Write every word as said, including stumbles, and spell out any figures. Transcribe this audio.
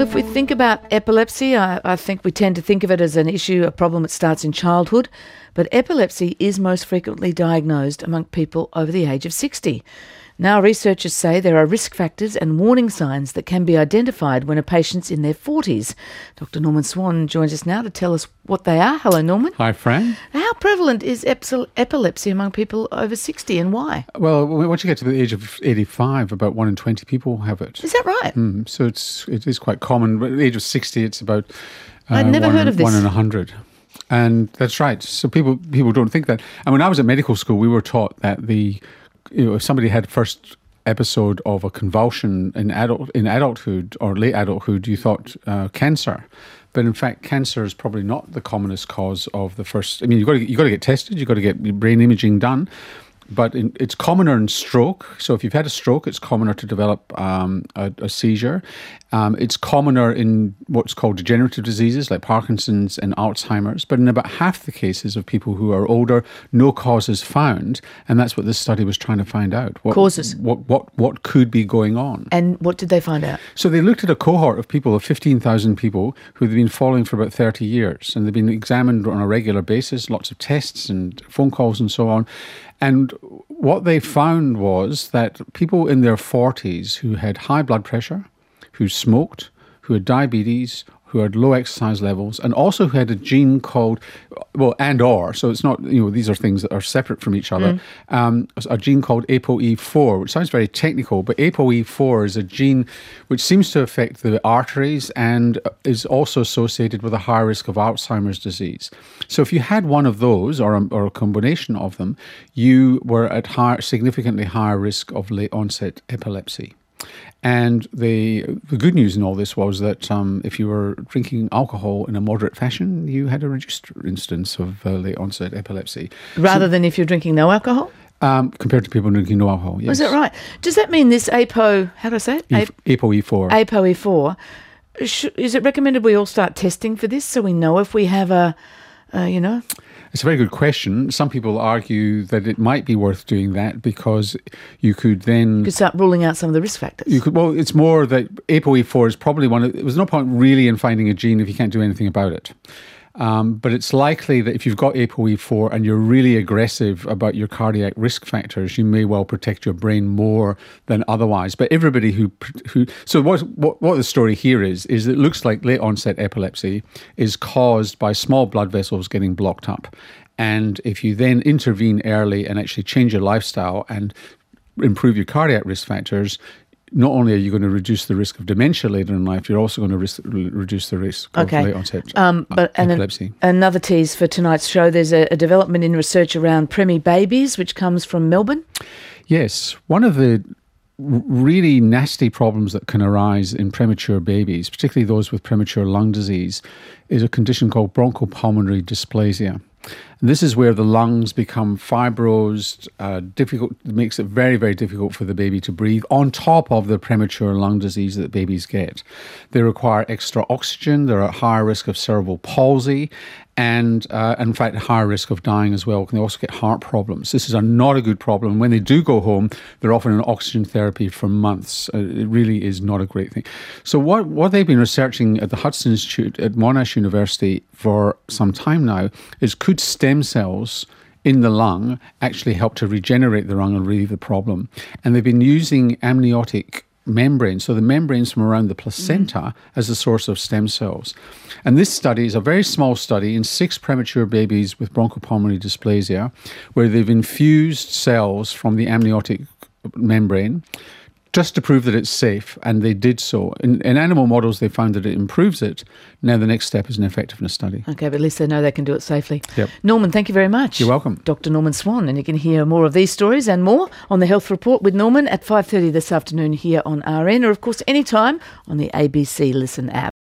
if we think about epilepsy, I, I think we tend to think of it as an issue, a problem that starts in childhood, but epilepsy is most frequently diagnosed among people over the age of sixty. Now, researchers say there are risk factors and warning signs that can be identified when a patient's in their forties. Doctor Norman Swan joins us now to tell us what they are. Hello, Norman. Hi, Fran. How prevalent is epsil- epilepsy among people over sixty and why? Well, once you get to the age of eighty-five, about one in twenty people have it. Is that right? Mm, so it's, it is quite common. But at the age of sixty, it's about uh, I'd never one, heard of this. one in a hundred. And that's right. So people people don't think that. And when I was at medical school, we were taught that the you know if somebody had first episode of a convulsion in adult in adulthood or late adulthood, you thought uh, cancer. But in fact, cancer is probably not the commonest cause of the first. I mean, you've got to, you've got to get tested, you've got to get your brain imaging done. But in, it's commoner in stroke. So if you've had a stroke, it's commoner to develop um, a, a seizure. Um, it's commoner in what's called degenerative diseases like Parkinson's and Alzheimer's. But in about half the cases of people who are older, no cause is found. And that's what this study was trying to find out. What, Causes. What, what, what could be going on. And what did they find out? So they looked at a cohort of people, of fifteen thousand people, who they've been following for about thirty years. And they've been examined on a regular basis, lots of tests and phone calls and so on. And what they found was that people in their forties who had high blood pressure, who smoked, who had diabetes, who had low exercise levels, and also who had a gene called, well, and or, so it's not, you know, these are things that are separate from each other, mm. um, a gene called A P O E four, which sounds very technical, but A P O E four is a gene which seems to affect the arteries and is also associated with a higher risk of Alzheimer's disease. So if you had one of those, or a, or a combination of them, you were at higher, significantly higher risk of late onset epilepsy. And the the good news in all this was that um, if you were drinking alcohol in a moderate fashion, you had a reduced instance of uh, late onset epilepsy. Rather so, than if you're drinking no alcohol? Um, compared to people drinking no alcohol, yes. Oh, is that right? Does that mean this A P O, how do I say it? E- A P O E four. A P O E four. Is it recommended we all start testing for this so we know if we have a, uh, you know... It's a very good question. Some people argue that it might be worth doing that because you could then... You could start ruling out some of the risk factors. You could. Well, it's more that A P O E four is probably one of... There's no point really in finding a gene if you can't do anything about it. Um, but it's likely that if you've got A P O E four and you're really aggressive about your cardiac risk factors, you may well protect your brain more than otherwise. But everybody who... who so what, what, what the story here is, is it looks like late onset epilepsy is caused by small blood vessels getting blocked up. And if you then intervene early and actually change your lifestyle and improve your cardiac risk factors, not only are you going to reduce the risk of dementia later in life, you're also going to risk, reduce the risk of okay. late onset um, but epilepsy. An, another tease for tonight's show, there's a, a development in research around preemie babies, which comes from Melbourne. Yes. One of the really nasty problems that can arise in premature babies, particularly those with premature lung disease, is a condition called bronchopulmonary dysplasia. And this is where the lungs become fibrosed, uh, difficult, makes it very, very difficult for the baby to breathe, on top of the premature lung disease that babies get. They require extra oxygen, they're at higher risk of cerebral palsy, and uh, in fact, higher risk of dying as well. They also get heart problems. This is a, not a good problem. When they do go home, they're often on oxygen therapy for months. Uh, it really is not a great thing. So what, what they've been researching at the Hudson Institute at Monash University for some time now is could stem cells in the lung actually help to regenerate the lung and relieve the problem. And they've been using amniotic membranes, so the membranes from around the placenta, mm. as a source of stem cells. And this study is a very small study in six premature babies with bronchopulmonary dysplasia, where they've infused cells from the amniotic membrane just to prove that it's safe, and they did so. In, in animal models, they found that it improves it. Now the next step is an effectiveness study. Okay, but at least they know they can do it safely. Yep. Norman, thank you very much. You're welcome. Doctor Norman Swan, and you can hear more of these stories and more on the Health Report with Norman at five thirty this afternoon here on R N, or of course anytime on the A B C Listen app.